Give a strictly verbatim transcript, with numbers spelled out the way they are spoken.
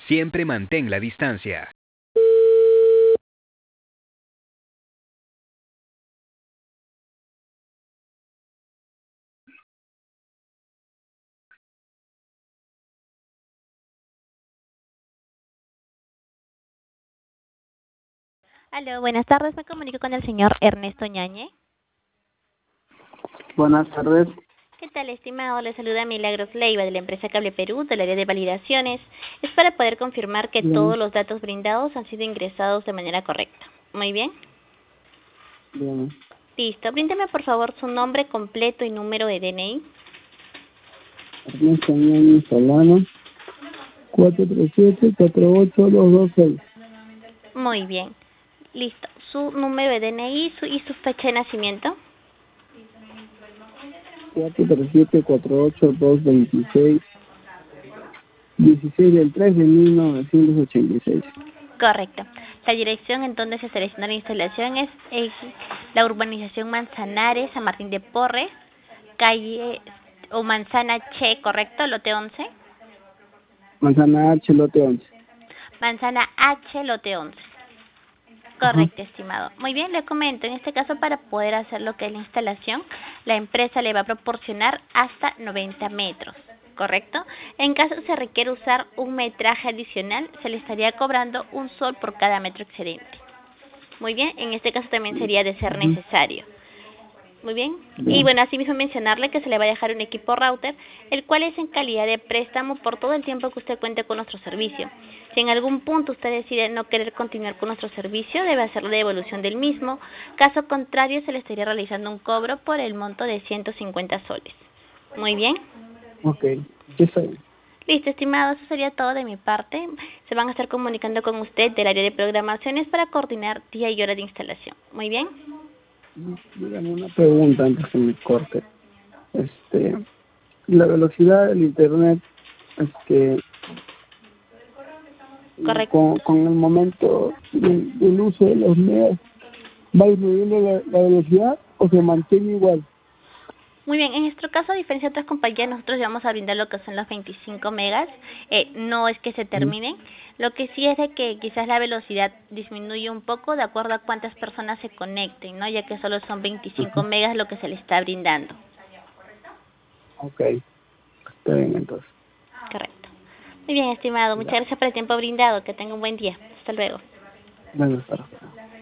Siempre mantén la distancia. Aló, buenas tardes. Me comunico con el señor Ernesto Ñañe. Buenas tardes. ¿Qué tal, estimado? Le saluda Milagros Leiva de la empresa Cable Perú, del área de validaciones. Es para poder confirmar que Bien. todos los datos brindados han sido ingresados de manera correcta. Muy bien. Bien. Listo. Bríndeme, por favor, su nombre completo y número de D N I. Ernesto Ñañez Solano, cuatro tres siete, cuatro ocho dos dos seis. Muy bien. Listo. Su número de D N I su- y su fecha de nacimiento. cuatro tres siete, cuatro ocho dos veintiséis. dieciséis del tres de mil novecientos ochenta y seis. Correcto. La dirección en donde se selecciona la instalación es eh, la urbanización Manzanares, San Martín de Porres, calle o Manzana Che, ¿correcto? Lote once. Manzana H, lote once. Manzana H, lote once. Ajá. Correcto, estimado. Muy bien, le comento. En este caso, para poder hacer lo que es la instalación, la empresa le va a proporcionar hasta noventa metros. ¿Correcto? En caso se requiere usar un metraje adicional, se le estaría cobrando un sol por cada metro excedente. Muy bien, en este caso también sería de ser Ujú. necesario. Muy bien. Y Bien. bueno, asimismo mencionarle que se le va a dejar un equipo router, el cual es en calidad de préstamo por todo el tiempo que usted cuente con nuestro servicio. Si en algún punto usted decide no querer continuar con nuestro servicio, debe hacer la devolución del mismo. Caso contrario, se le estaría realizando un cobro por el monto de ciento cincuenta soles. Muy bien. Ok. ¿Qué soy? Listo, estimado, eso sería todo de mi parte. Se van a estar comunicando con usted del área de programaciones para coordinar día y hora de instalación. Muy bien. Dígame una pregunta antes que me corte. Este, la velocidad del internet, este, Correcto. con, con el momento del, del uso de los megas, ¿va disminuyendo la, la velocidad o se mantiene igual? Muy bien, en nuestro caso, a diferencia de otras compañías, nosotros vamos a brindar lo que son los veinticinco megas. Eh, no es que se Ujú. terminen. Lo que sí es de que quizás la velocidad disminuye un poco de acuerdo a cuántas personas se conecten, ¿no? Ya que solo son veinticinco Ajá. megas lo que se le está brindando. Ok, está bien entonces. Correcto. Muy bien, estimado. Muchas Ya. gracias por el tiempo brindado. Que tenga un buen día. Hasta luego. Buenas tardes.